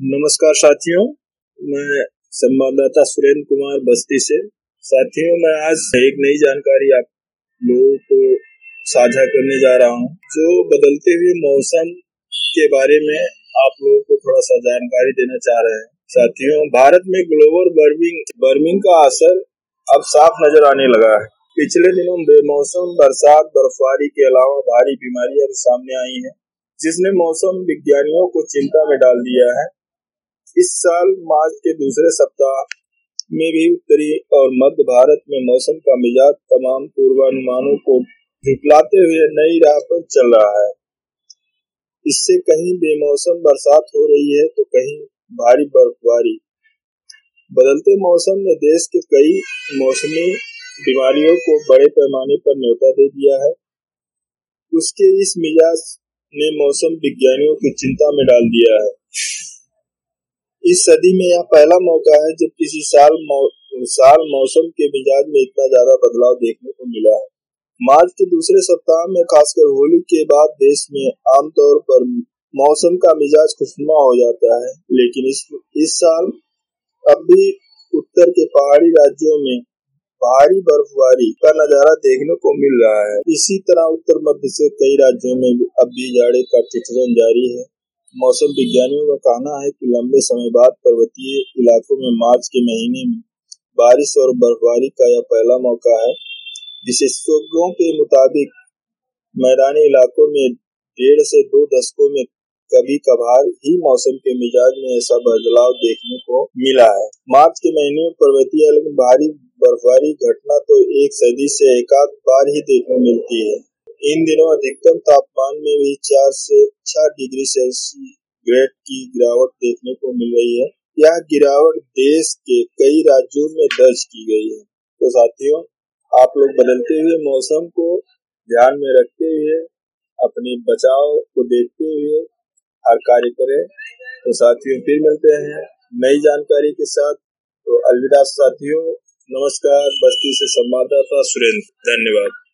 नमस्कार साथियों, मैं संवाददाता सुरेंद्र कुमार बस्ती से। साथियों, मैं आज एक नई जानकारी आप लोगों को साझा करने जा रहा हूं, जो बदलते हुए मौसम के बारे में आप लोगों को थोड़ा सा जानकारी देना चाह रहे हैं। साथियों, भारत में ग्लोबल वार्मिंग का असर अब साफ नजर आने लगा है। पिछले दिनों बेमौसम बरसात, बर्फबारी के अलावा भारी बीमारियां भी सामने आई हैं, जिसने मौसम विज्ञानियों को चिंता में डाल दिया है। इस साल मार्च के दूसरे सप्ताह में भी उत्तरी और मध्य भारत में मौसम का मिजाज तमाम पूर्वानुमानों को झुटलाते हुए नई राह पर चल रहा है। इससे कहीं बेमौसम बरसात हो रही है तो कहीं भारी बर्फबारी। बदलते मौसम ने देश के कई मौसमी बीमारियों को बड़े पैमाने पर न्योता दे दिया है। उसके इस मिजाज ने मौसम विज्ञानियों की चिंता में डाल दिया है। इस सदी में यह पहला मौका है जब किसी साल मौसम के मिजाज में इतना ज्यादा बदलाव देखने को मिला है। मार्च के दूसरे सप्ताह में खासकर होली के बाद देश में आमतौर पर मौसम का मिजाज खुशनुमा हो जाता है, लेकिन इस साल अब भी उत्तर के पहाड़ी राज्यों में भारी बर्फबारी का नजारा देखने को मिल रहा है। इसी तरह उत्तर मध्य से कई राज्यों में अब भी जाड़े का ठिठुरन जारी है। मौसम विज्ञानियों का कहना है कि लंबे समय बाद पर्वतीय इलाकों में मार्च के महीने में बारिश और बर्फबारी का यह पहला मौका है। विशेषज्ञों के मुताबिक मैदानी इलाकों में 1.5 से 2 दशकों में कभी कभार ही मौसम के मिजाज में ऐसा बदलाव देखने को मिला है। मार्च के महीने में पर्वतीय इलाकों में भारी बर्फबारी घटना तो एक सदी से एकाध बार ही देखने को मिलती है। इन दिनों अधिकतम तापमान में भी 4 से 6 डिग्री सेल्सियस की गिरावट देखने को मिल रही है। यह गिरावट देश के कई राज्यों में दर्ज की गई है। तो साथियों, आप लोग बदलते हुए मौसम को ध्यान में रखते हुए अपने बचाव को देखते हुए हर कार्य करें। तो साथियों, फिर मिलते हैं नई जानकारी के साथ। तो अलविदा साथियों, नमस्कार। बस्ती से संवाददाता सुरेंद्र, धन्यवाद।